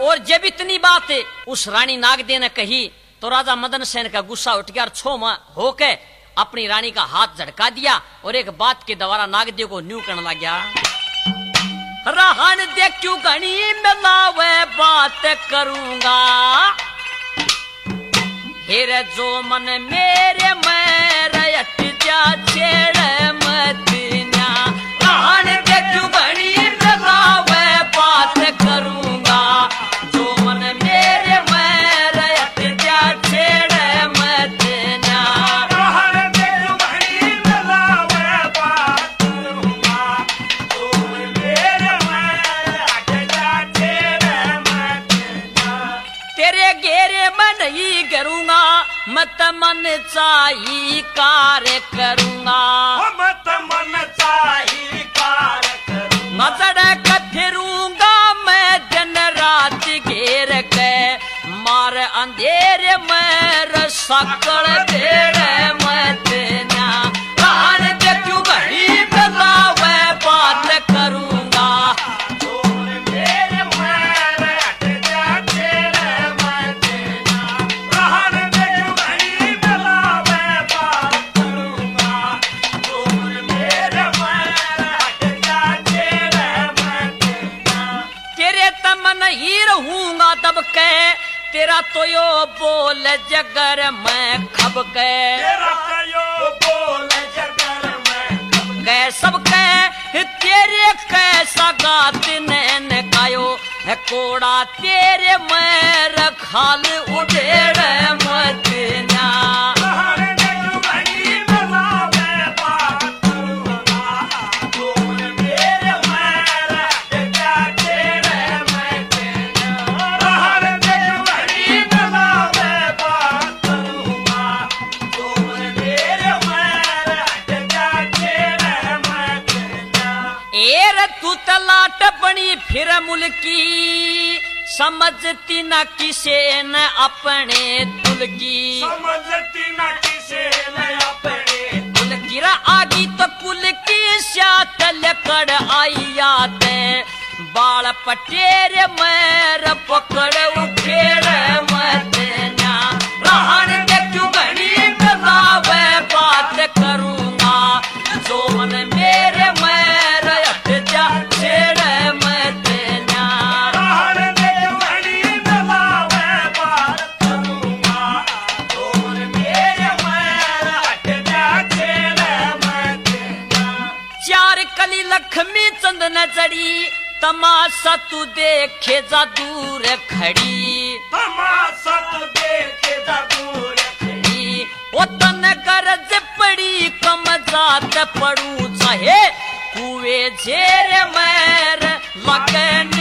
और जब इतनी बात उस रानी नागदे ने कही तो राजा मदन सेन का गुस्सा उठ गया और छो में होके अपनी रानी का हाथ झटका दिया और एक बात के द्वारा नागदे को न्यू करने लग गया। रहन दे क्यों घनी मिलावे बात करूंगा, हेरे जो मन मेरे मेरे अट जा छेड़ मत न्या। रहन दे क्यों घनी मिलावे बात करूंगा, जो मन मेरे मेरे अट जा छेड़ मत न्या। रहन दे क्यों घनी मिलावे बात करूंगा, जो मन मेरे मेरे अट जा छेड़ मत न्या। तेरे घेरे में नहीं करूंगा, मत मन चाही कार्य करूंगा। मत मन चाही कार्य करूंगा, सड़क फिरूंगा मैं दिन रात घेर के, मार अंधेरे में सकड़ देड़ मत न्या। रहन दे क्यों घड़ी मिलावे बात करूंगा, जो मन मेरे मेरे अट जा छेड़ मत न्या। रहन दे क्यों घनी मिलावे बात करूंगा, जो मन मेरे मेरे अट जा छेड़ मत न्या। तेरे तमन ही रहूंगा तब के, तेरा तो यो बोल जगर मैं खब के। तेरा कयो बोल जगर में कब कै सब कै तेरे कैसा गात नैन कायो है कोड़ा तेरे मैं रखाल उड़ेड़ मत न्या। रहन दे क्यों घनी मिलावे बात करूंगा, जो मन मेरे मेरे अट जा छेड़ मत न्या। रहन दे क्यों घनी मिलावे बात करूंगा, जो मन मेरे मेरे अट जा छेड़ मत न्या। एर तू तलाट बनी फिर मुल्की, समझती न किसे न अपने तुल की। समझती न किसे न अपने कुल गिरा आगी तो कुल की स्यात लकड़ आई आते, बाल पटेर मैर पकड़ उखेड़ मत न्या। रहन दे क्यों घनी मिलावे बात करूंगा, जो मन मेरे मैर अट जा छेड़ मत न्या। रहन दे क्यों घनी मिलावे बात करूंगा, जो मन मेरे मेरे अट जा छेड़ मत न्या। चार कली लक्ष्मी चंद न चढ़ी, तमाशा तू देखे जा दूर खड़ी। तमाशा तू देखे जा दूर खड़ी, ओ तन गरज पड़ी कम जात पड़ू चाहे कुए झेर मैर लगन